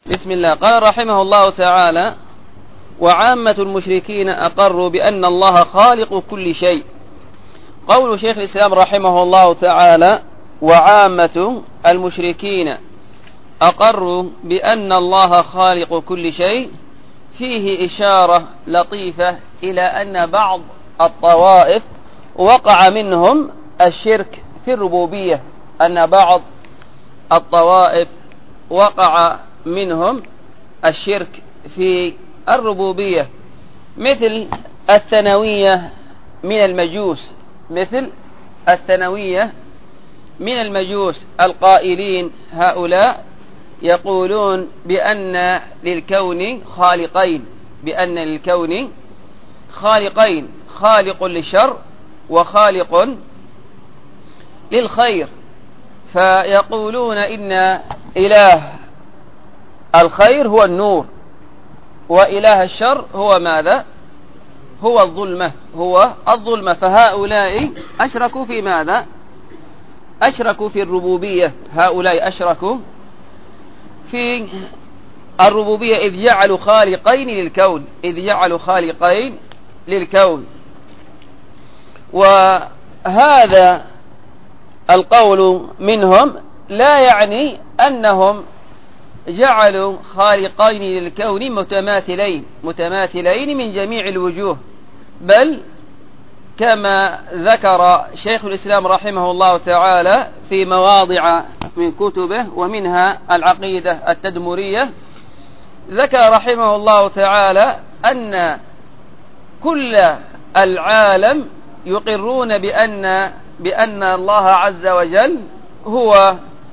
بسم الله. قال رحمه الله تعالى: وعامة المشركين أقروا بأن الله خالق كل شيء. قول شيخ الإسلام رحمه الله تعالى: وعامة المشركين أقروا بأن الله خالق كل شيء، فيه إشارة لطيفة إلى أن بعض الطوائف وقع منهم الشرك في الربوبية، أن بعض الطوائف وقع منهم الشرك في الربوبية، مثل الثانوية من المجوس، مثل الثانوية من المجوس القائلين هؤلاء يقولون بأن للكون خالقين، بأن للكون خالقين، خالق للشر وخالق للخير، فيقولون إن إله الخير هو النور، وإله الشر هو ماذا؟ هو الظلمة، هو الظلمة. فهؤلاء أشركوا في ماذا؟ أشركوا في الربوبية، هؤلاء أشركوا في الربوبية إذ جعلوا خالقين للكون، إذ جعلوا خالقين للكون. وهذا القول منهم لا يعني أنهم جعلوا خالقين للكون متماثلين من جميع الوجوه، بل كما ذكر شيخ الإسلام رحمه الله تعالى في مواضع من كتبه ومنها العقيدة التدمرية، ذكر رحمه الله تعالى أن كل العالم يقرون بأن الله عز وجل هو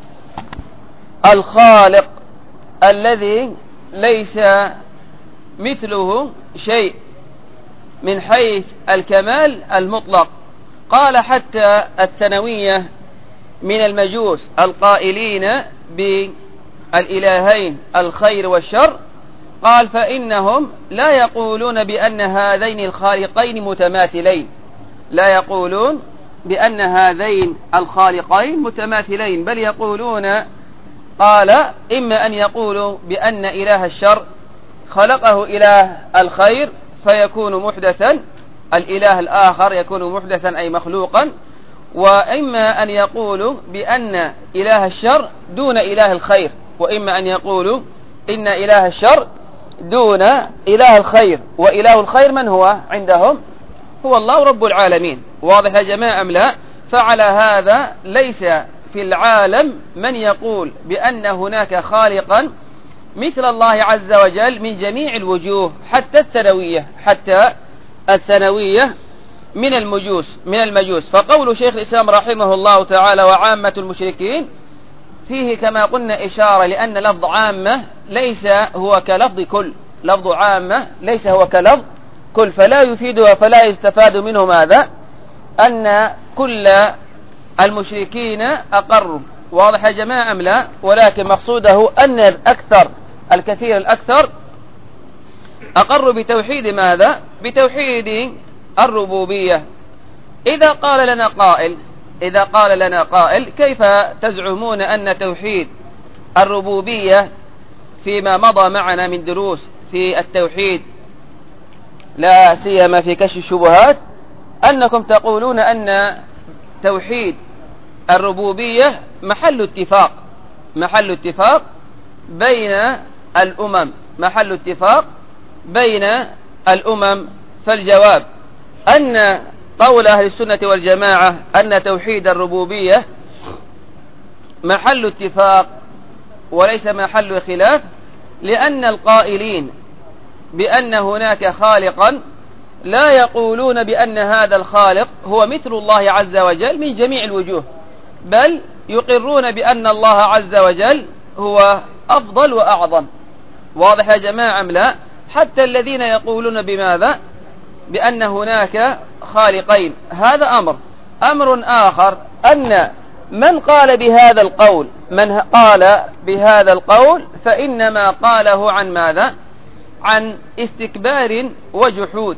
الخالق الذي ليس مثله شيء من حيث الكمال المطلق. قال حتى الثانوية من المجوس القائلين بالإلهين الخير والشر، قال فإنهم لا يقولون بأن هذين الخالقين متماثلين، لا يقولون بأن هذين الخالقين متماثلين، بل يقولون، قال إما أن يقولوا بأن إله الشر خلقه إله الخير فيكون محدثا، الإله الآخر يكون محدثا أي مخلوقا، وإما أن يقولوا بأن إله الشر دون إله الخير، وإما أن يقولوا إن إله الشر دون إله الخير، وإله الخير من هو عندهم؟ هو الله رب العالمين. واضح يا جماعة أم لا؟ فعلى هذا ليس في العالم من يقول بأن هناك خالقا مثل الله عز وجل من جميع الوجوه، حتى الثانوية من المجوس. فقول شيخ الإسلام رحمه الله تعالى: وعامة المشركين، فيه كما قلنا إشارة لأن لفظ عامة ليس هو كلفظ كل، لفظ عامة ليس هو كلفظ كل، فلا يفيدها فلا يستفاد منه ماذا؟ أن كل المشركين أقروا. واضح يا جماعة أم لا؟ ولكن مقصوده أن الأكثر أقروا بتوحيد ماذا؟ بتوحيد الربوبية. إذا قال لنا قائل كيف تزعمون أن توحيد الربوبية فيما مضى معنا من دروس في التوحيد لا سيما في كشف الشبهات، أنكم تقولون أن توحيد الربوبية محل اتفاق بين الأمم، فالجواب أن قول أهل السنة والجماعة أن توحيد الربوبية محل اتفاق وليس محل خلاف، لأن القائلين بأن هناك خالقا لا يقولون بأن هذا الخالق هو مثل الله عز وجل من جميع الوجوه، بل يقرون بأن الله عز وجل هو أفضل وأعظم. واضح يا جماعة أم لا؟ حتى الذين يقولون بماذا؟ بأن هناك خالقين. هذا أمر آخر، أن من قال بهذا القول فإنما قاله عن ماذا؟ عن استكبار وجحود،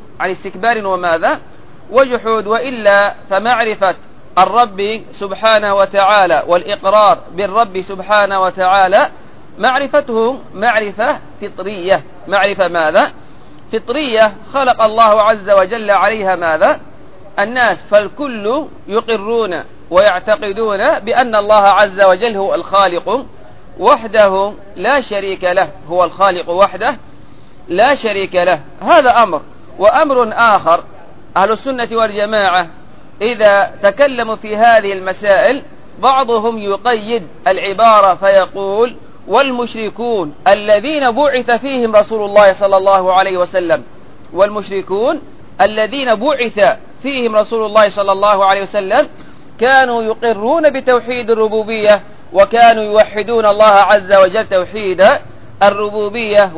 وجحود، وإلا فمعرفة الرب سبحانه وتعالى والإقرار بالرب سبحانه وتعالى معرفته معرفة فطرية. معرفة ماذا؟ فطرية خلق الله عز وجل عليها ماذا؟ الناس، فالكل يقرون ويعتقدون بأن الله عز وجل هو الخالق وحده لا شريك له، هو الخالق وحده لا شريك له. هذا أمر. وأمر آخر، أهل السنة والجماعة إذا تكلموا في هذه المسائل بعضهم يقيد العبارة فيقول: والمشركون الذين بعث فيهم رسول الله صلى الله عليه وسلم، والمشركون الذين بعث فيهم رسول الله صلى الله عليه وسلم كانوا يقرون بتوحيد الربوبية وكانوا يوحدون الله عز وجل توحيد الربوبية،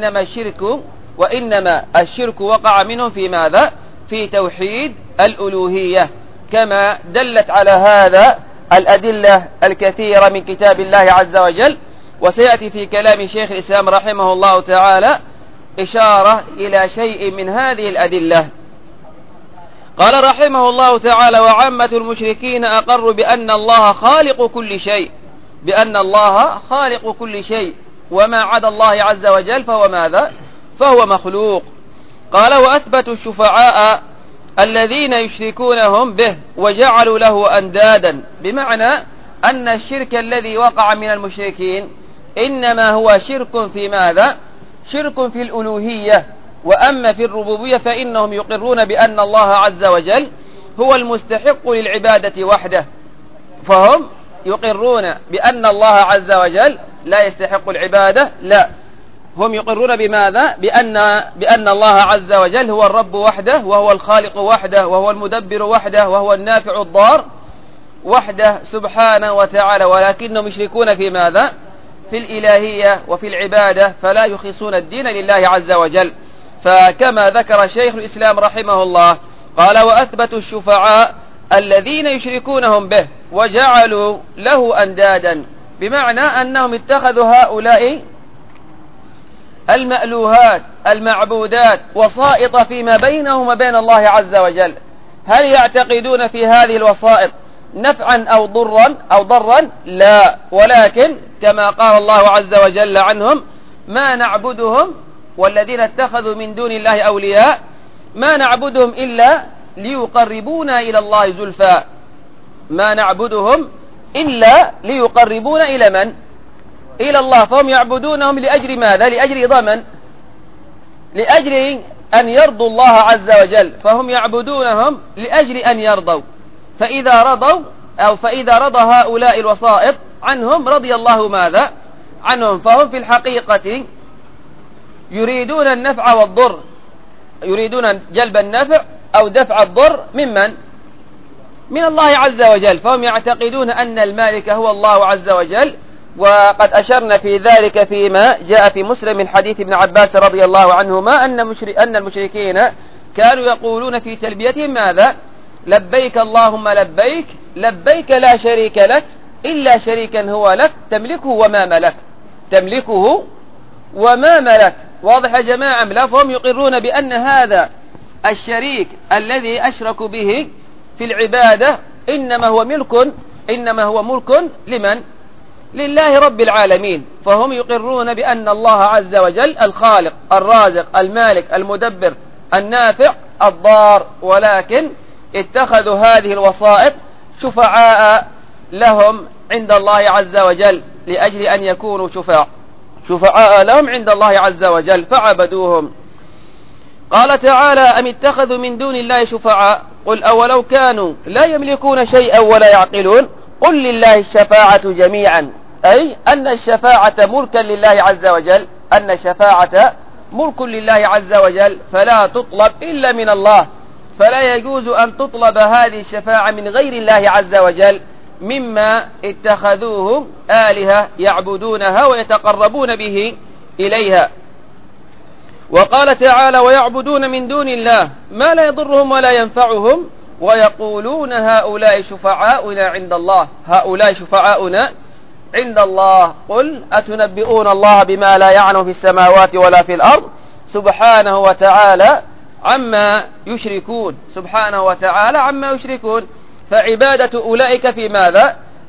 وإنما الشرك وقع منهم في ماذا؟ في توحيد الألوهية، كما دلت على هذا الأدلة الكثيرة من كتاب الله عز وجل. وسيأتي في كلام شيخ الإسلام رحمه الله تعالى إشارة إلى شيء من هذه الأدلة. قال رحمه الله تعالى: وعامة المشركين أقروا بأن الله خالق كل شيء، بأن الله خالق كل شيء، وما عدا الله عز وجل فهو ماذا؟ فهو مخلوق. قال: وأثبتوا الشفعاء الذين يشركونهم به وجعلوا له أندادا، بمعنى أن الشرك الذي وقع من المشركين إنما هو شرك في ماذا؟ شرك في الألوهية. وأما في الربوبية فإنهم يقرون بأن الله عز وجل هو المستحق للعبادة وحده، فهم يقرون بأن الله عز وجل لا يستحق العبادة، لا، هم يقرون بماذا؟ بأن الله عز وجل هو الرب وحده، وهو الخالق وحده، وهو المدبر وحده، وهو النافع الضار وحده سبحانه وتعالى، ولكنهم يشركون في ماذا؟ في الإلهية وفي العبادة، فلا يخلصون الدين لله عز وجل. فكما ذكر شيخ الإسلام رحمه الله قال: وأثبتوا الشفعاء الذين يشركونهم به وجعلوا له أندادا، بمعنى أنهم اتخذوا هؤلاء المألوهات المعبودات وسائط فيما بينهم وبين الله عز وجل. هل يعتقدون في هذه الوسائط نفعا أو ضرا؟ لا، ولكن كما قال الله عز وجل عنهم: ما نعبدهم، والذين اتخذوا من دون الله أولياء ما نعبدهم إلا ليقربونا إلى الله زلفى. ما نعبدهم إلا ليقربونا إلى من؟ إلى الله. فهم يعبدونهم لأجل ماذا؟ لأجل ضمن، لأجل أن يرضوا الله عز وجل، فهم يعبدونهم لأجل أن يرضوا. فإذا رضوا فإذا رضى هؤلاء الوسائط عنهم رضي الله ماذا؟ عنهم. فهم في الحقيقة يريدون النفع والضر، يريدون جلب النفع أو دفع الضر ممن؟ من الله عز وجل. فهم يعتقدون أن المالك هو الله عز وجل. وقد أشرنا في ذلك فيما جاء في مسلم من حديث ابن عباس رضي الله عنهما أن المشركين كانوا يقولون في تلبيتهم ماذا؟ لبيك اللهم لبيك، لبيك لا شريك لك إلا شريكا هو لك تملكه وما ملك، تملكه وما ملك. واضح يا جماعة؟ لا، فهم يقرون بأن هذا الشريك الذي أشركوا به في العبادة إنما هو ملك لمن؟ لله رب العالمين. فهم يقرون بأن الله عز وجل الخالق الرازق المالك المدبر النافع الضار، ولكن اتخذوا هذه الوسائط شفعاء لهم عند الله عز وجل لأجل أن يكونوا شفعاء لهم عند الله عز وجل فعبدوهم. قال تعالى: أم اتخذوا من دون الله شفعاء قل أولو كانوا لا يملكون شيئا ولا يعقلون قل لله الشفاعة جميعا، أي أن الشفاعة ملكا لله عز وجل، أن الشفاعة ملك لله عز وجل فلا تطلب إلا من الله، فلا يجوز أن تطلب هذه الشفاعة من غير الله عز وجل مما اتخذوه آلهة يعبدونها ويتقربون به إليها. وقال تعالى: ويعبدون من دون الله ما لا يضرهم ولا ينفعهم ويقولون هؤلاء شفعاؤنا عند الله، هؤلاء شفعاؤنا عند الله. قل أتنبئون الله بما لا يعلم في السماوات ولا في الأرض سبحانه وتعالى عما يشركون، سبحانه وتعالى عما يشركون. فعبادة أولئك في ماذا؟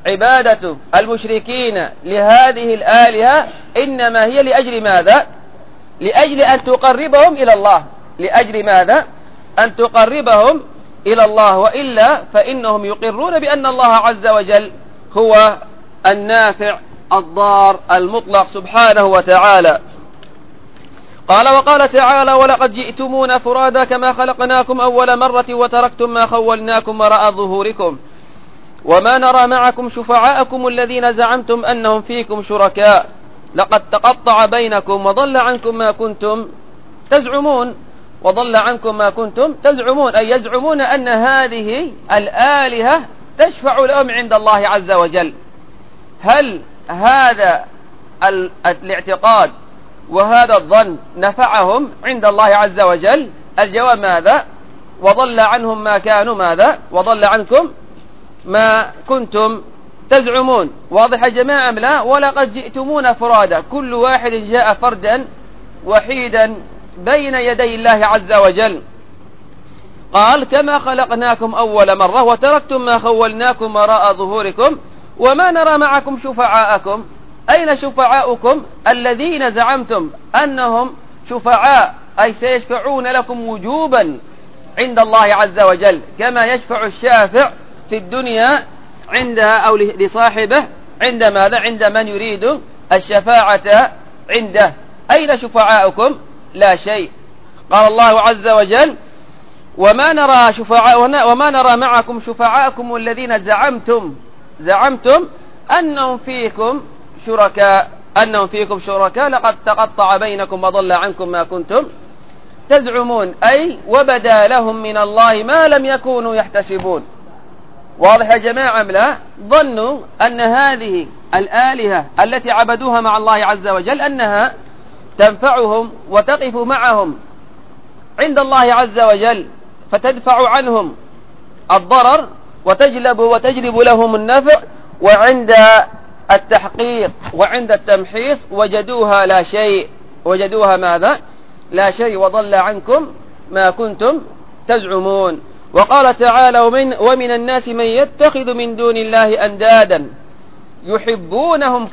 عبادة المشركين لهذه الآلهة إنما هي لأجل ماذا؟ لأجل أن تقربهم إلى الله. لأجل ماذا؟ أن تقربهم إلى الله، وإلا فإنهم يقرون بأن الله عز وجل هو النافع الضار المطلق سبحانه وتعالى. قال وقال تعالى ولقد جئتمونا فرادا كما خلقناكم أول مرة وتركتم ما خولناكم وراء ظهوركم وما نرى معكم شفعاءكم الذين زعمتم أنهم فيكم شركاء لقد تقطع بينكم وضل عنكم ما كنتم تزعمون. وضل عنكم ما كنتم تزعمون، أي يزعمون أن هذه الآلهة تشفع لهم عند الله عز وجل. هل هذا الاعتقاد وهذا الظن نفعهم عند الله عز وجل؟ الجواب ماذا؟ وضل عنهم ما كانوا ماذا؟ وضل عنكم ما كنتم تزعمون. واضح يا جماعة أم لا؟ ولقد جئتمونا فرادا، كل واحد جاء فردا وحيدا بين يدي الله عز وجل. قال كما خلقناكم أول مرة وتركتم ما خولناكم وراء ظهوركم وما نرى معكم شفعاءكم. أين شفعاؤكم الذين زعمتم أنهم شفعاء، أي سيشفعون لكم وجوبا عند الله عز وجل كما يشفع الشافع في الدنيا عندها أو لصاحبه عند ماذا؟ عند من يريد الشفاعة عنده. أين شفعاؤكم؟ لا شيء. قال الله عز وجل وما نرى معكم شفعاءكم الذين زعمتم أنهم فيكم شركاء لقد تقطع بينكم وضل عنكم ما كنتم تزعمون، أي وبدا لهم من الله ما لم يكونوا يحتسبون. واضح يا جماعة أم لا؟ ظنوا أن هذه الآلهة التي عبدوها مع الله عز وجل أنها تنفعهم وتقف معهم عند الله عز وجل فتدفع عنهم الضرر وتجلب لهم النفع، وعند التحقيق وعند التمحيص وجدوها لا شيء. وجدوها ماذا؟ لا شيء، وضل عنكم ما كنتم تزعمون. وقال تعالى ومن الناس من يتخذ من دون الله أندادا يحبونهم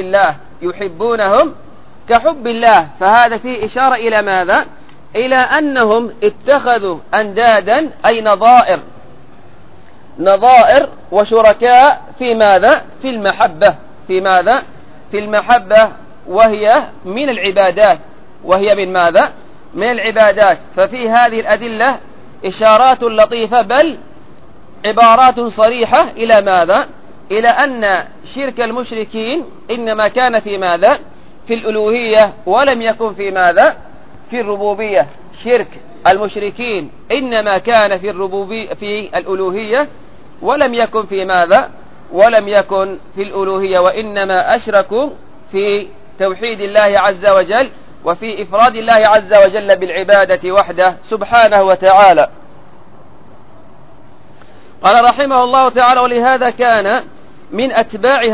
كحب الله. فهذا فيه إشارة إلى ماذا؟ إلى أنهم اتخذوا أندادا أي نظائر وشركاء في ماذا؟ في المحبة. في ماذا؟ في المحبة، وهي من العبادات. من ماذا؟ من العبادات. ففي هذه الأدلة إشارات لطيفة بل عبارات صريحة إلى ماذا؟ إلى أن شرك المشركين إنما كان في ماذا؟ في الألوهية، ولم يكن في ماذا؟ في الربوبية. شرك المشركين إنما كان في الألوهية، ولم يكن في ماذا؟ ولم يكن في الألوهية، وإنما أشركوا في توحيد الله عز وجل وفي إفراد الله عز وجل بالعبادة وحده سبحانه وتعالى. قال رحمه الله تعالى ولهذا كان من أتباع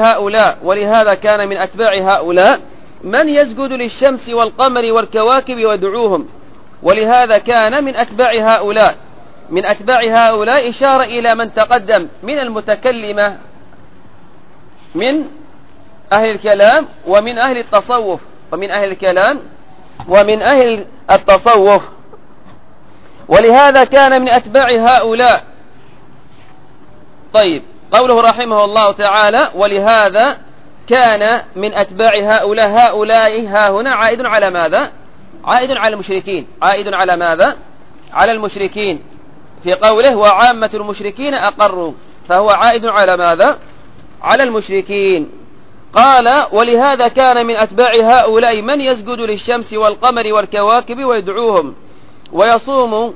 هؤلاء من يسجد للشمس والقمر والكواكب ويدعوهم. ولهذا كان من أتباع هؤلاء إشارة إلى من تقدم من المتكلمة من أهل الكلام ومن أهل التصوف ولهذا كان من أتباع هؤلاء. طيب، قوله رحمه الله تعالى ولهذا كان من أتباع هؤلاء ها هنا عائد على ماذا؟ عائد على المشركين. عائد على ماذا؟ على المشركين. في قوله وعامة المشركين أقروا، فهو عائد على ماذا؟ على المشركين. قال ولهذا كان من أتباع هؤلاء من يسجد للشمس والقمر والكواكب ويدعوهم ويصوم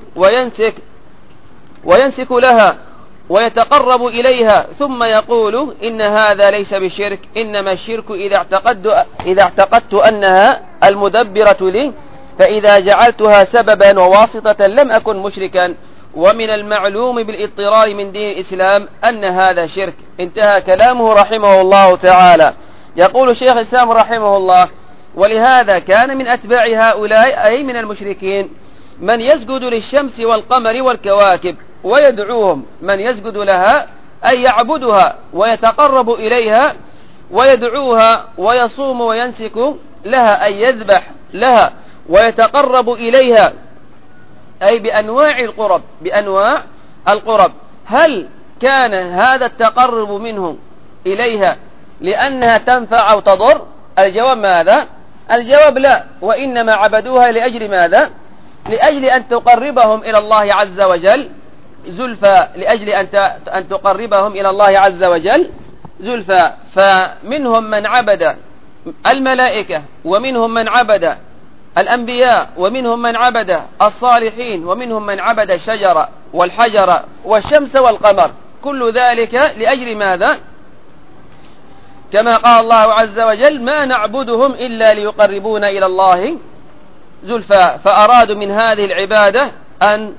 وينسك لها ويتقرب إليها ثم يقول إن هذا ليس بشرك، إنما الشرك إذا اعتقدت أنها المدبرة لي، فإذا جعلتها سببا وواسطة لم أكن مشركا، ومن المعلوم بالاضطرار من دين الإسلام أن هذا شرك. انتهى كلامه رحمه الله تعالى. يقول شيخ الإسلام رحمه الله ولهذا كان من أتباع هؤلاء أي من المشركين من يسجد للشمس والقمر والكواكب ويدعوهم. من يسجد لها أي يعبدها ويتقرب إليها ويدعوها ويصوم وينسك لها، أي يذبح لها ويتقرب إليها، أي بأنواع القرب، بأنواع القرب. هل كان هذا التقرب منهم إليها لأنها تنفع أو تضر؟ الجواب ماذا؟ الجواب لا، وإنما عبدوها لأجل ماذا؟ لأجل أن تقربهم إلى الله عز وجل زلفى، لأجل أن تقربهم إلى الله عز وجل زلفى. فمنهم من عبد الملائكة، ومنهم من عبد الأنبياء، ومنهم من عبد الصالحين، ومنهم من عبد الشجر والحجر والشمس والقمر، كل ذلك لأجل ماذا؟ كما قال الله عز وجل: ما نعبدهم إلا ليقربونا إلى الله زلفى. فأرادوا من هذه العبادة أن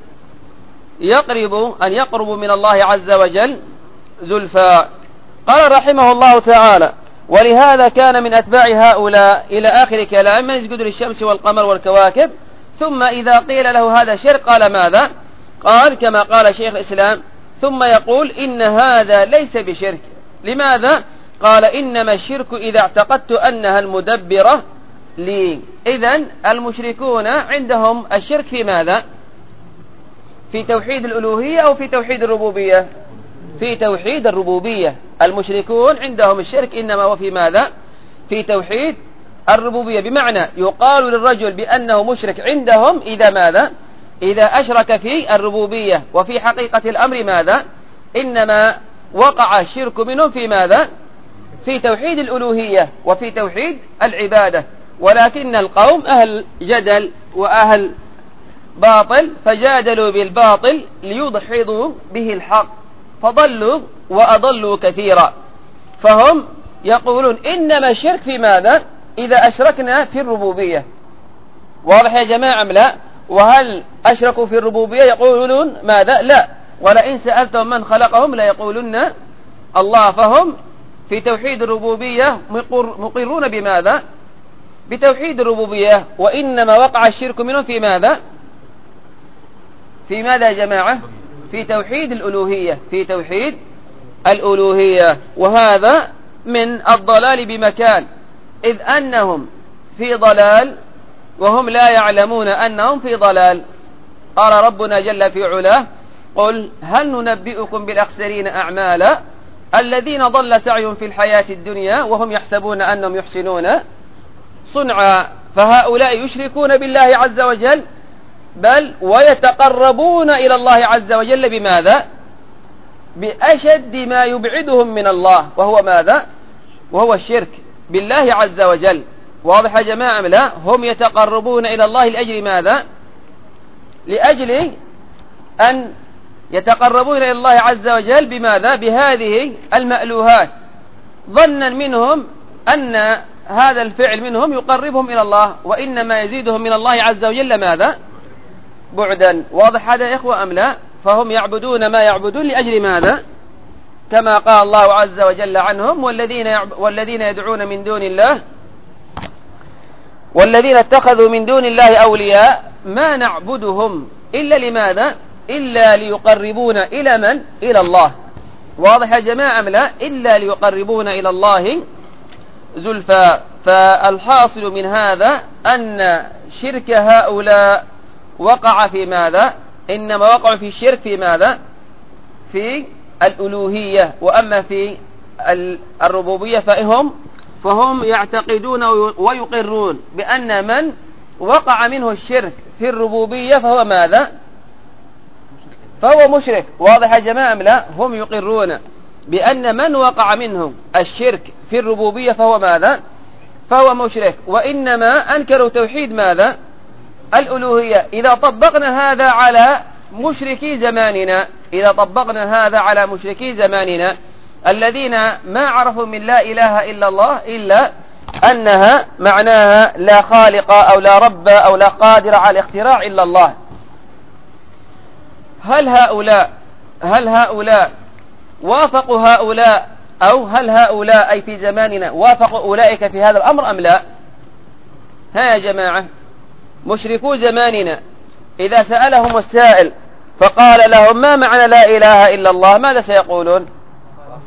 يقربوا من الله عز وجل زلفى. قال رحمه الله تعالى: ولهذا كان من أتباع هؤلاء إلى آخر كلام من يسجد للشمس والقمر والكواكب. ثم إذا قيل له هذا شرك قال ماذا؟ قال كما قال شيخ الإسلام: ثم يقول إن هذا ليس بشرك. لماذا؟ قال: إنما الشرك إذا اعتقدت أنها المدبرة لي. إذن المشركون عندهم الشرك في ماذا؟ في توحيد الألوهية أو في توحيد الربوبية؟ في توحيد الربوبية. المشركون عندهم الشرك إنما هو في ماذا؟ في توحيد الربوبية. بمعنى يقال للرجل بأنه مشرك عندهم إذا ماذا؟ إذا أشرك في الربوبية. وفي حقيقة الأمر ماذا؟ إنما وقع الشرك منهم في ماذا؟ في توحيد الألوهية وفي توحيد العبادة. ولكن القوم أهل جدل وأهل باطل، فجادلوا بالباطل ليدحضوا به الحق، فضلوا وأضلوا كثيرا. فهم يقولون إنما الشرك في ماذا؟ إذا أشركنا في الربوبية. واضح يا جماعة أم لا؟ وهل أشركوا في الربوبية؟ يقولون ماذا؟ لا. ولئن سألتهم من خلقهم لا يقولون الله. فهم في توحيد الربوبية مقرون بماذا؟ بتوحيد الربوبية. وإنما وقع الشرك منهم في ماذا؟ في ماذا يا جماعة؟ في توحيد الألوهية، في توحيد الألوهية. وهذا من الضلال بمكان، إذ أنهم في ضلال وهم لا يعلمون أنهم في ضلال. قال ربنا جل في علاه: قل هل ننبئكم بالأخسرين أعمالا الذين ضل سعيهم في الحياة الدنيا وهم يحسبون أنهم يحسنون صنعا. فهؤلاء يشركون بالله عز وجل، بل ويتقربون إلى الله عز وجل بماذا؟ بأشد ما يبعدهم من الله، وهو ماذا؟ وهو الشرك بالله عز وجل. واضح يا جماعة؟ لا، هم يتقربون إلى الله لأجل ماذا؟ لأجل أن يتقربون إلى الله عز وجل بماذا؟ بهذه المألوهات، ظنا منهم أن هذا الفعل منهم يقربهم إلى الله، وإنما يزيدهم من الله عز وجل ماذا؟ بعدا. واضح هذا يا إخوة أم لا؟ فهم يعبدون ما يعبدون لأجل ماذا؟ كما قال الله عز وجل عنهم: والذين يدعون من دون الله والذين اتخذوا من دون الله أولياء ما نعبدهم إلا لماذا؟ إلا ليقربون إلى من؟ إلى الله. واضح يا جماعة أم لا؟ إلا ليقربون إلى الله زلفى. فالحاصل من هذا أن شرك هؤلاء وقع في ماذا؟ إنما وقعوا في الشرك في ماذا؟ في الألوهية. وأما في الربوبية فهم يعتقدون ويقرون بأن من وقع منه الشرك في الربوبية فهو ماذا؟ فهو مشرك. واضح يا جماعة أم لا؟ هم يقرون بأن من وقع منه الشرك في الربوبية فهو ماذا؟ فهو مشرك. وإنما أنكروا توحيد ماذا؟ الألوهية. إذا طبقنا هذا على مشركي زماننا، إذا طبقنا هذا على مشركي زماننا الذين ما عرفوا من لا إله إلا الله إلا أنها معناها لا خالق أو لا رب أو لا قادر على الاختراع إلا الله، هل هؤلاء وافقوا هؤلاء، أو هل هؤلاء أي في زماننا وافقوا أولئك في هذا الأمر أم لا؟ ها يا جماعة، مشركو زماننا إذا سألهم السائل فقال لهم ما معنى لا إله إلا الله ماذا سيقولون؟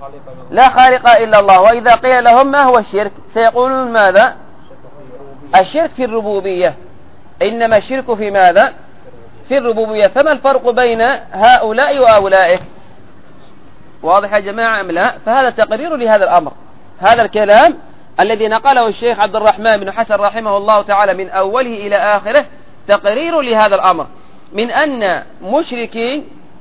لا خالق إلا الله. وإذا قيل لهم ما هو الشرك سيقولون ماذا؟ الشرك في الربوبية. إنما الشرك في ماذا؟ في الربوبية. فما الفرق بين هؤلاء وأولئك؟ واضح يا جماعة أم لا؟ فهذا تقرير لهذا الأمر. هذا الكلام الذي نقله الشيخ عبد الرحمن بن حسن رحمه الله تعالى من أوله إلى آخره تقرير لهذا الأمر، من أن مشركي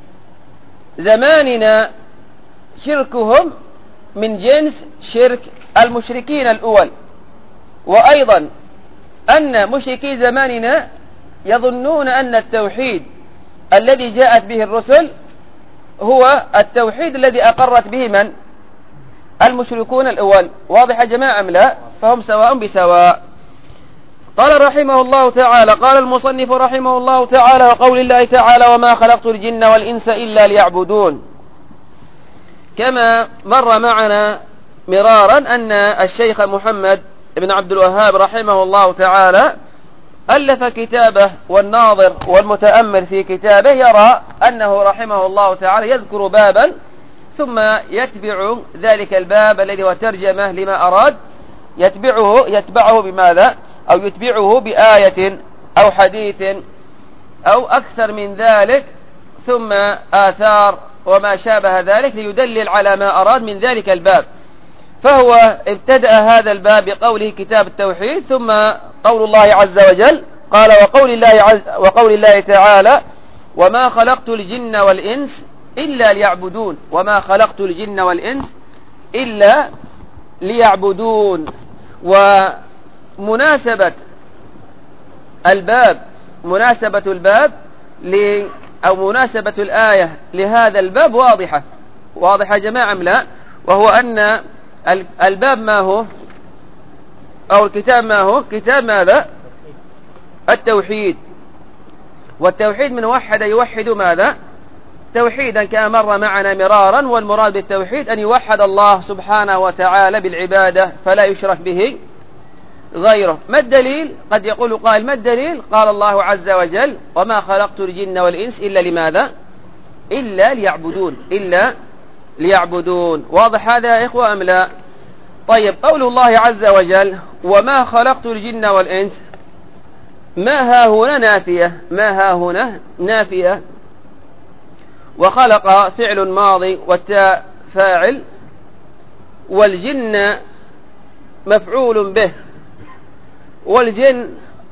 زماننا شركهم من جنس شرك المشركين الأول، وأيضا أن مشركي زماننا يظنون أن التوحيد الذي جاءت به الرسل هو التوحيد الذي أقرت به من؟ المشركون الأول. واضح يا جماعة أم لا؟ فهم سواء بسواء. قال رحمه الله تعالى، قال المصنف رحمه الله تعالى: وقول الله تعالى: وما خلقت الجن والإنس إلا ليعبدون. كما مر معنا مرارا أن الشيخ محمد بن عبد الوهاب رحمه الله تعالى ألف كتابه، والناظر والمتأمل في كتابه يرى أنه رحمه الله تعالى يذكر بابا ثم يتبع ذلك الباب الذي هو ترجمة لما أراد، يتبعه بماذا؟ أو يتبعه بآية أو حديث أو أكثر من ذلك، ثم آثار وما شابه ذلك ليدلل على ما أراد من ذلك الباب. فهو ابتدأ هذا الباب بقوله كتاب التوحيد، ثم قول الله عز وجل قال: وقول الله تعالى: وما خلقت الجن والإنس إلا ليعبدون. وما خلقت الجن والإنس إلا ليعبدون. ومناسبة الباب أو مناسبة الآية لهذا الباب واضحة يا جماعة أم لا؟ وهو أن الباب ما هو، أو الكتاب ما هو؟ كتاب ماذا؟ التوحيد. والتوحيد من وحد يوحد ماذا؟ توحيدا، كما مر معنا مرارا. والمراد بالتوحيد أن يوحد الله سبحانه وتعالى بالعبادة فلا يشرك به غيره. ما الدليل؟ قد يقول قائل: ما الدليل؟ قال الله عز وجل: وما خلقت الجن والإنس إلا لماذا؟ إلا ليعبدون. واضح هذا يا إخوة أم لا؟ طيب، قول الله عز وجل: وما خلقت الجن والإنس، ما ها هنا نافية، وخلق فعل ماضي والتاء فاعل، والجن مفعول به. والجن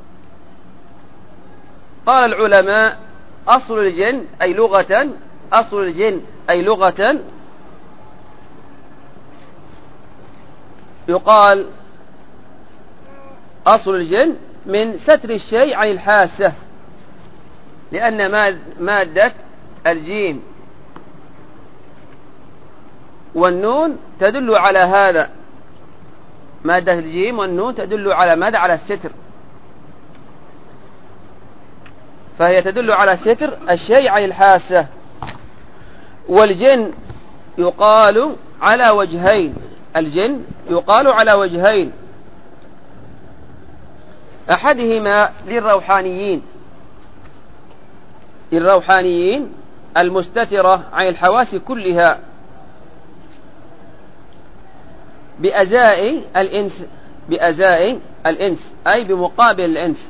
قال العلماء: أصل الجن أي لغة يقال أصل الجن من ستر الشيء عن الحاسة، لأن مادة الجيم والنون تدل على هذا. مادة الجيم والنون تدل على ماذا؟ على الستر. فهي تدل على ستر الشيء عن الحاسة. والجن يقال على وجهين، أحدهما للروحانيين المستترة عن الحواس كلها بأزاء الإنس أي بمقابل الإنس.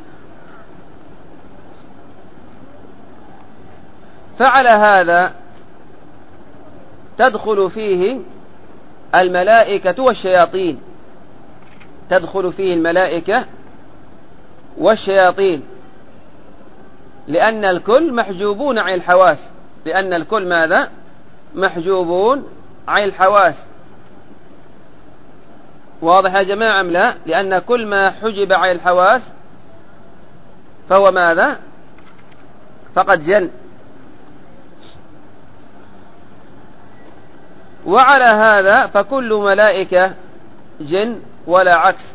فعلى هذا تدخل فيه الملائكة والشياطين، لأن الكل محجوبون عن الحواس، محجوبون عن الحواس. واضح يا جماعة أم لا؟ لأن كل ما حجب عن الحواس فهو ماذا؟ فقد جن. وعلى هذا فكل ملائكة جن ولا عكس.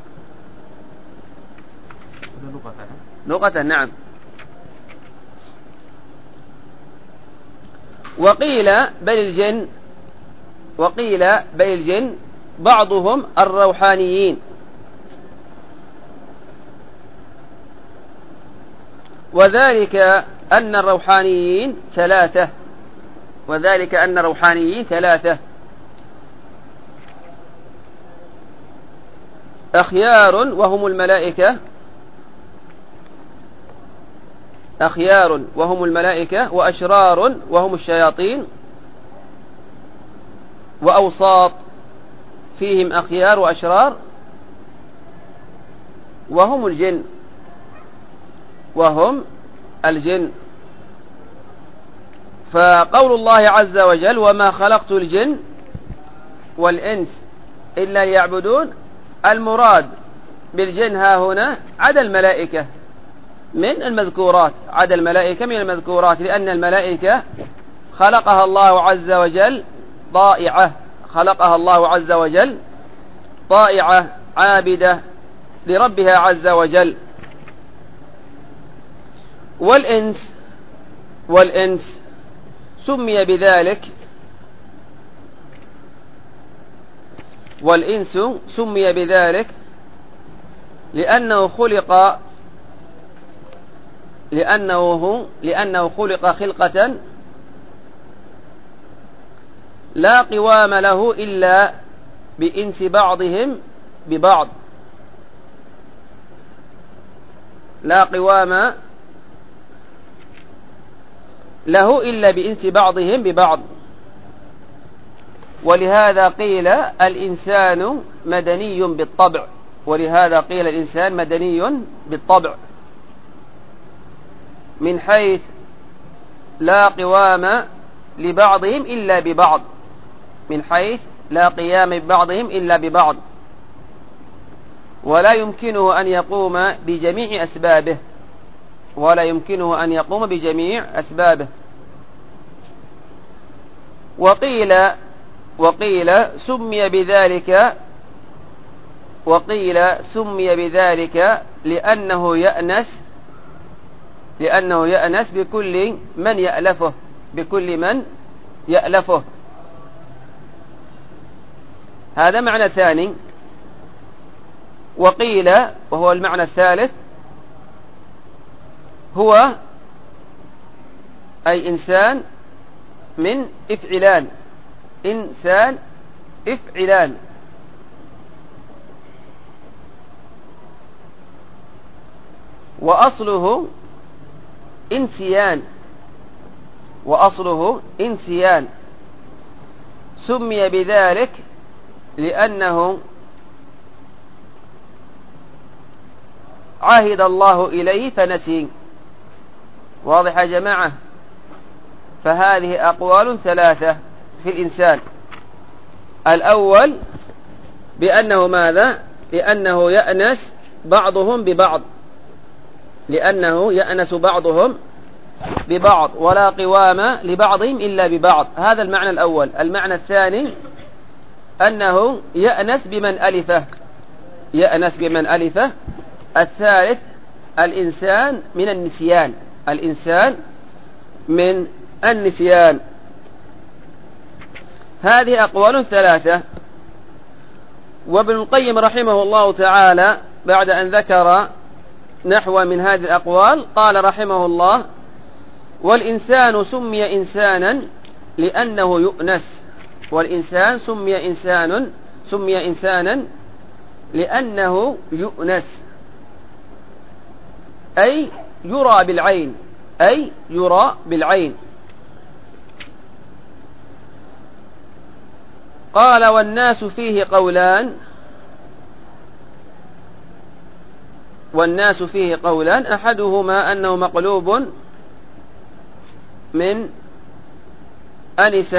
لغة نعم. وقيل بل الجن بعضهم الروحانيين، وذلك أن الروحانيين ثلاثة. أخيار وهم الملائكة، أخيار وهم الملائكة، وأشرار وهم الشياطين، وأوساط فيهم أخيار وأشرار وهم الجن، وهم الجن. فقول الله عز وجل وما خلقت الجن والإنس إلا ليعبدون، المراد بالجن ها هنا عدا الملائكة من المذكورات، عدا الملائكة من المذكورات، لأن الملائكة خلقها الله عز وجل طائعة، خلقها الله عز وجل طائعة عابدة لربها عز وجل. والإنس سمي بذلك، والإنس سمي بذلك لأنه خلق خلقة لا قوام له إلا بإنس بعضهم ببعض، لا قوام له إلا بإنس بعضهم ببعض. ولهذا قيل الإنسان مدني بالطبع، ولهذا قيل الإنسان مدني بالطبع، من حيث لا قوام لبعضهم إلا ببعض، من حيث لا قيام ببعضهم إلا ببعض، ولا يمكنه أن يقوم بجميع أسبابه، ولا يمكنه أن يقوم بجميع أسبابه. وقيل سمي بذلك لأنه يأنس بكل من يألفه. هذا معنى ثاني. وقيل، وهو المعنى الثالث، هو أي إنسان من إفعلان، إنسان إفعلان، وأصله إنسيان، سمي بذلك لأنه عهد الله إليه فنسي. واضح يا جماعة؟ فهذه أقوال ثلاثة في الإنسان. الأول بأنه ماذا؟ لأنه يأنس بعضهم ببعض، لأنه يأنس بعضهم ببعض ولا قوام لبعضهم إلا ببعض، هذا المعنى الأول. المعنى الثاني أنه يأنس بمن ألفه. الثالث الإنسان من النسيان. هذه أقوال ثلاثة. وابن القيم رحمه الله تعالى بعد أن ذكر نحو من هذه الأقوال قال رحمه الله: والإنسان سمي إنسانا لأنه يؤنس. والإنسان سمي إنسانا لأنه يؤنس، أي يرى بالعين. قال: والناس فيه قولان، أحدهما أنه مقلوب من أنس،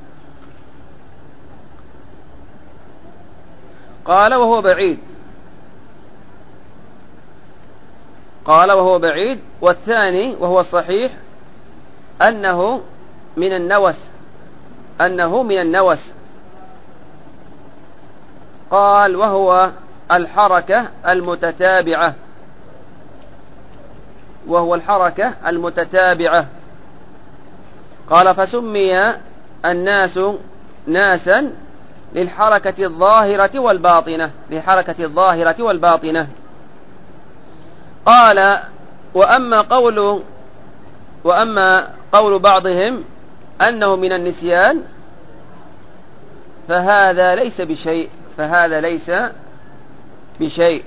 قال وهو بعيد. والثاني وهو الصحيح أنه من النوس. قال وهو الحركة المتتابعة. قال: فسمي الناس ناسا للحركة الظاهرة والباطنة. قال: وأما قول بعضهم أنه من النسيان فهذا ليس بشيء.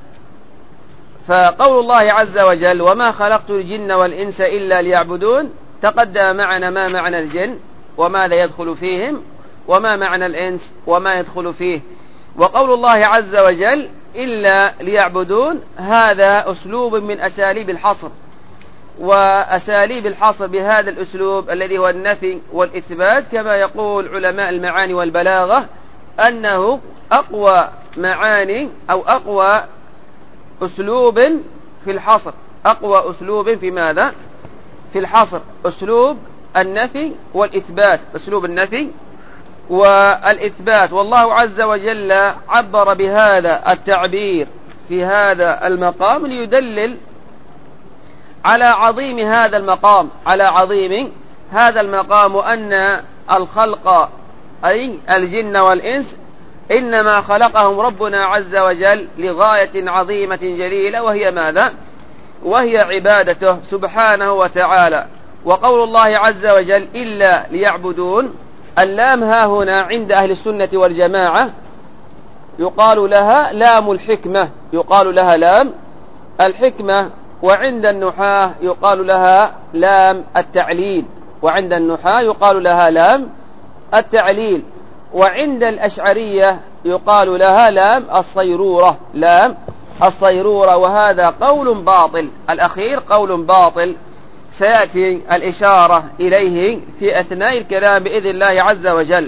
فقول الله عز وجل وما خلقت الجن والإنس إلا ليعبدون، تقدم معنا ما معنى الجن وماذا يدخل فيهم، وما معنى الإنس وما يدخل فيه. وقول الله عز وجل إلا ليعبدون هذا أسلوب من أساليب الحصر، وأساليب الحصر بهذا الأسلوب الذي هو النفي والإثبات كما يقول علماء المعاني والبلاغة أنه أقوى معاني أو أقوى أسلوب في الحصر، أقوى أسلوب في ماذا؟ في الحصر، أسلوب النفي والإثبات، أسلوب النفي والإثبات. والله عز وجل عبر بهذا التعبير في هذا المقام ليدلل على عظيم هذا المقام، على عظيم هذا المقام، وأن الخلق أي الجن والإنس إنما خلقهم ربنا عز وجل لغاية عظيمة جليلة، وهي ماذا؟ وهي عبادته سبحانه وتعالى. وقول الله عز وجل إلا ليعبدون، اللام ها هنا عند أهل السنة والجماعة يقال لها لام الحكمة، يقال لها لام الحكمة، وعند النحاة يقال لها لام التعليل، وعند النحاة يقال لها لام التعليل، وعند الأشعرية يقال لها لام الصيرورة، لام الصيرورة. وهذا قول باطل، الأخير قول باطل سيأتي الإشارة إليه في أثناء الكلام بإذن الله عز وجل.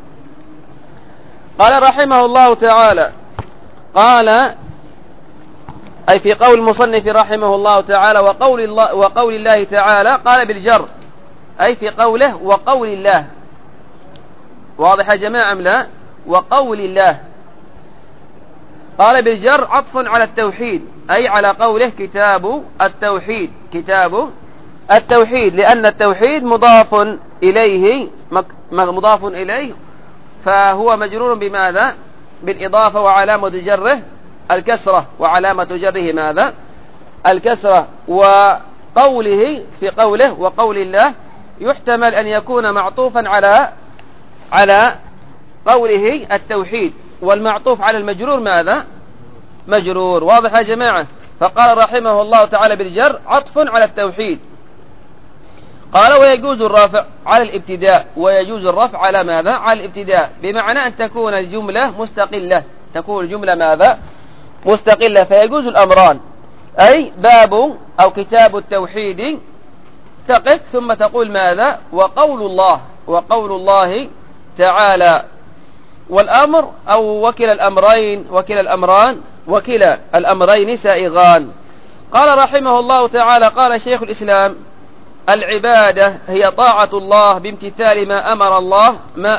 قال رحمه الله تعالى، قال أي في قول المصنف رحمه الله تعالى وقول الله تعالى، قال بالجر أي في قوله وقول الله، واضح يا جماعة أم لا؟ وقول الله، قال بالجر عطف على التوحيد أي على قوله كتاب التوحيد، كتاب التوحيد، لأن التوحيد مضاف إليه، مضاف إليه، فهو مجرور بماذا؟ بالإضافة، وعلامة جره الكسرة، وعلامة جره ماذا؟ الكسرة. وقوله في قوله وقول الله يحتمل أن يكون معطوفا على قوله التوحيد، والمعطوف على المجرور ماذا؟ مجرور، واضح يا جماعة؟ فقال رحمه الله تعالى بالجر عطف على التوحيد. قال ويجوز الرفع على الابتداء، ويجوز الرفع على ماذا؟ على الابتداء، بمعنى أن تكون الجملة مستقلة، تكون الجملة ماذا؟ مستقلة، فيجوز الأمران، أي باب أو كتاب التوحيد تقف ثم تقول ماذا؟ وقول الله، وقول الله تعالى. والأمر أو وكلا الأمرين، وكلا الأمرين سائغان. قال رحمه الله تعالى، قال شيخ الإسلام العبادة هي طاعة الله بامتثال ما أمر الله،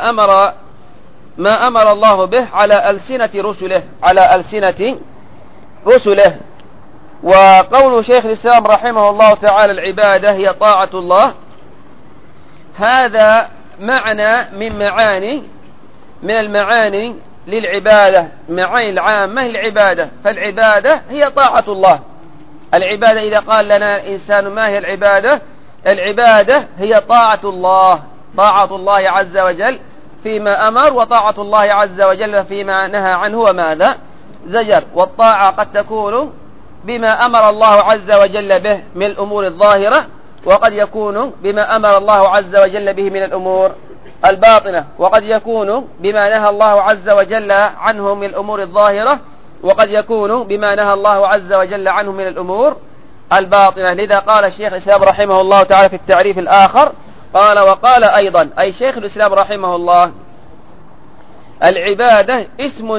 ما أمر الله به على ألسنة رسله، على ألسنة رسله. وقول شيخ الإسلام رحمه الله تعالى العبادة هي طاعة الله، هذا معنى من المعاني للعبادة، معاني العامة للعبادة. فالعبادة هي طاعة الله. العبادة إذا قال لنا الإنسان ما هي العبادة؟ العبادة هي طاعة الله، طاعة الله عز وجل فيما أمر، وطاعة الله عز وجل فيما نهى عنه وماذا؟ زجر. والطاعة قد تكون بما أمر الله عز وجل به من الأمور الظاهرة، وقد يكون بما أمر الله عز وجل به من الأمور الباطنة، وقد يكون بما نهى الله عز وجل عنه من الأمور الظاهرة، وقد يكون بما نهى الله عز وجل عنه من الأمور الباطنة. لذا قال الشيخ الإسلام رحمه الله تعالى في التعريف الآخر، قال وقال أيضا أي شيخ الإسلام رحمه الله العبادة اسم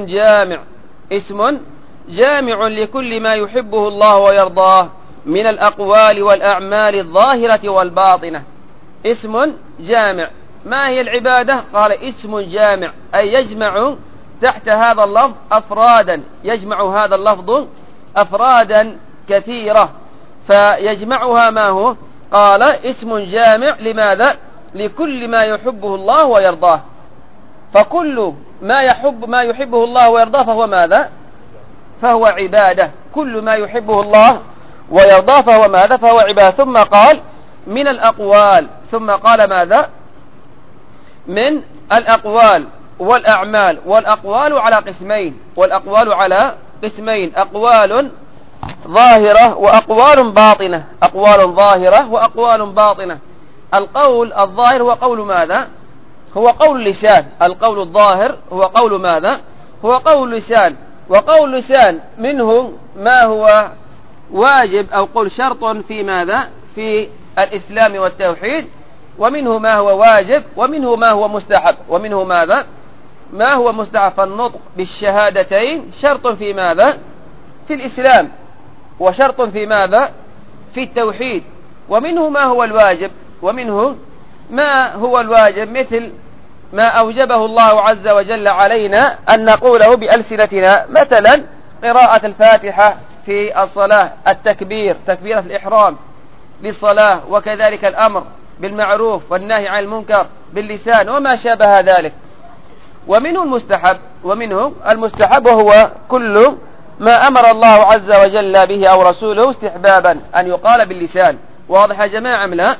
جامع لكل ما يحبه الله ويرضاه من الأقوال والأعمال الظاهرة والباطنة. اسم جامع. ما هي العبادة؟ قال اسم جامع أي يجمع تحت هذا اللفظ أفرادا، يجمع هذا اللفظ أفرادا كثيرة، فيجمعها ما هو؟ قال اسم جامع لماذا؟ لكل ما يحبه الله ويرضاه. فكل ما يحبه الله ويرضاه فهو ماذا؟ فهو عبادة. كل ما يحبه الله ويرضاه فهو ماذا؟ فهو عبادة. ثم قال من الأقوال، ثم قال ماذا؟ من الأقوال والأعمال. والأقوال على قسمين، والأقوال على قسمين: أقوال ظاهرة وأقوال باطنة. أقوال ظاهرة وأقوال باطنة. القول الظاهر هو قول ماذا؟ هو قول اللسان. القول الظاهر هو قول ماذا؟ هو قول اللسان. وقول اللسان منه ما هو واجب أو قول شرط في ماذا؟ في الإسلام والتوحيد، ومنه ما هو واجب، ومنه ما هو مستحب، ومنه ماذا؟ ما هو مستحب. فالنطق بالشهادتين شرط في ماذا؟ في الإسلام، وشرط في ماذا؟ في التوحيد. ومنه ما هو الواجب، ومنه ما هو الواجب مثل ما أوجبه الله عز وجل علينا أن نقوله بألسنتنا، مثلا قراءة الفاتحة في الصلاة، التكبير، تكبيرة الإحرام للصلاة، وكذلك الأمر بالمعروف والنهي عن المنكر باللسان وما شابه ذلك. ومنه المستحب وهو كل ما أمر الله عز وجل به أو رسوله استحبابا أن يقال باللسان. واضح يا جماعة أم لا؟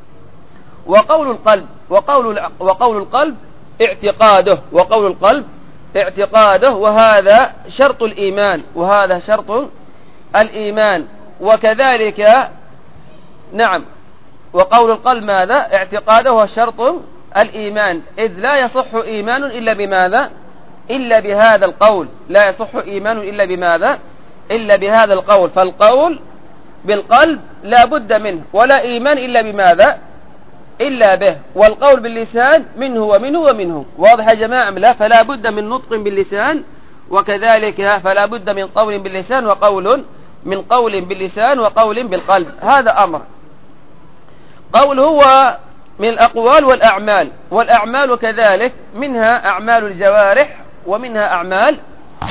وقول القلب اعتقاده، وقول القلب اعتقاده، وهذا شرط الإيمان، وهذا شرط الإيمان. وكذلك نعم، وقول القلب ماذا؟ اعتقاده هو شرط الإيمان، إذ لا يصح إيمان إلا بماذا؟ إلا بهذا القول. لا يصح إيمان إلا بماذا؟ إلا بهذا القول. فالقول بالقلب لا بد منه، ولا إيمان إلا بماذا؟ إلا به. والقول باللسان منه ومنه ومنه. واضح يا جماعة؟ لا، فلا بد من نطق باللسان، وكذلك فلا بد من قول باللسان وقول من قول باللسان وقول بالقلب. هذا أمر. قول هو من الأقوال والأعمال. والأعمال كذلك منها أعمال الجوارح ومنها أعمال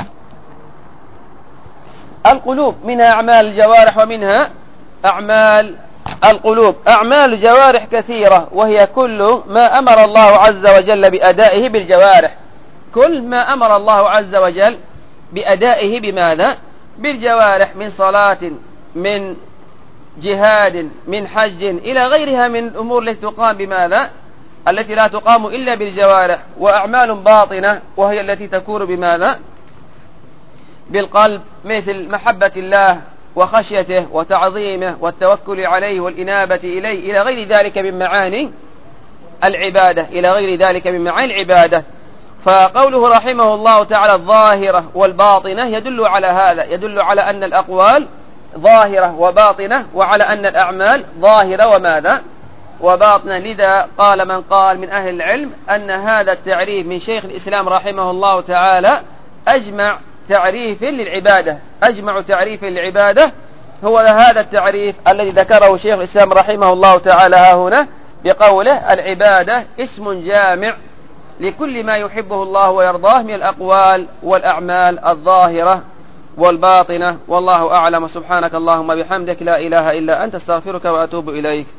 القلوب. منها أعمال الجوارح ومنها أعمال القلوب. أعمال الجوارح كثيرة، وهي كل ما أمر الله عز وجل بأدائه بالجوارح. كل ما أمر الله عز وجل بأدائه بماذا؟ بالجوارح، من صلاة، من جهاد، من حج، إلى غيرها من الأمور التي تقام بماذا؟ التي لا تقام إلا بالجوارح. وأعمال باطنة، وهي التي تكون بماذا؟ بالقلب، مثل محبة الله وخشيته وتعظيمه والتوكل عليه والإنابة إليه، إلى غير ذلك من معاني العبادة، إلى غير ذلك من معاني العبادة. فقوله رحمه الله تعالى الظاهرة والباطنة يدل على هذا، يدل على أن الأقوال ظاهرة وباطنة، وعلى أن الأعمال ظاهرة وماذا؟ وباطنة. لذا قال من قال من أهل العلم أن هذا التعريف من شيخ الإسلام رحمه الله تعالى أجمع تعريف للعبادة. أجمع تعريف للعبادة هو هذا التعريف الذي ذكره شيخ الإسلام رحمه الله تعالى ها هنا بقوله: العبادة اسم جامع لكل ما يحبه الله ويرضاه من الأقوال والأعمال الظاهرة والباطنة. والله أعلم. سبحانك اللهم بحمدك، لا إله إلا أنت، استغفرك وأتوب إليك.